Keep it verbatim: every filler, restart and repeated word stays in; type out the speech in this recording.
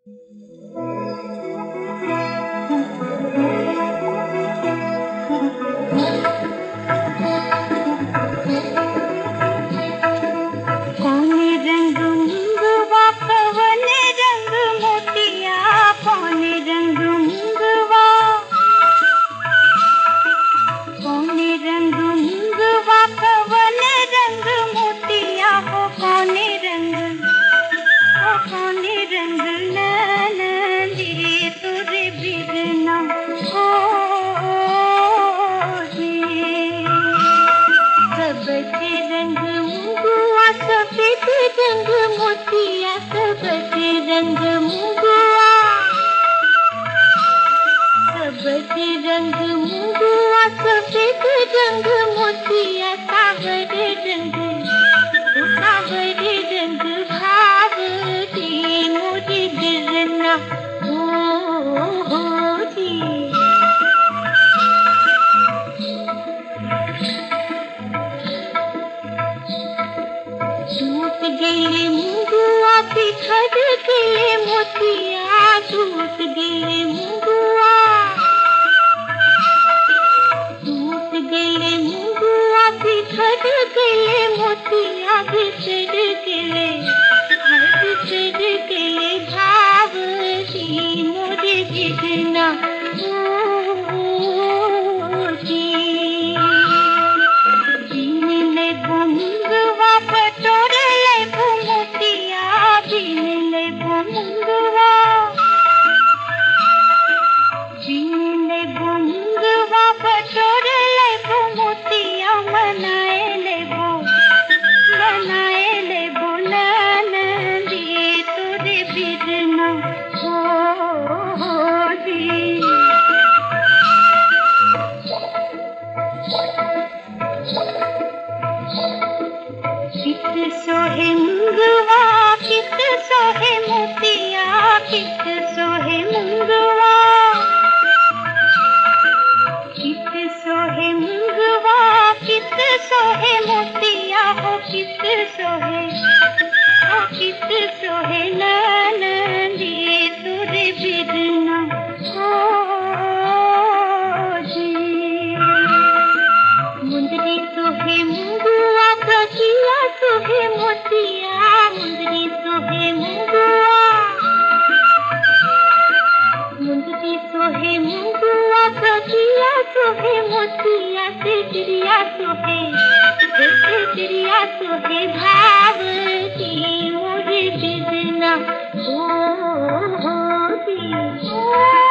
रंग मुगवा सफेद रंग मोतिया सावर रंग सावर रंग भावती मोरी दिलना हो होती टूट गए मुगवा बिखर गए मोतिया टूट गए मुगवा टूट गए मुगवा बिखर गए मोतिया बिसर गए बिसर गए भावती मोरे जिगना होती बीनले मुगवा पटोरले मोतिया बीनले मुगवा बीनले मुगवा पटोरले मोतिया मनाए ले वो मनाए ले वो नंदी तोरे बिरना होती कित सोहे मुगवा कित सोहे मोतिया कित सोहे मुगवा कित सोहे मुगवा कित सोहे मोतिया हो कित सोहे हो कित सोहे नंदी तोरे बिरना होती मुंदरी सोहे मुगवा कचिया सोहे मोतिया मुंदरी सोहे मुगवा मुंदरी सोहे मुगवा कचिया सोहे मोतिया तिरिया सोहे तिरिया सोहे भावती मोरे बिरना होती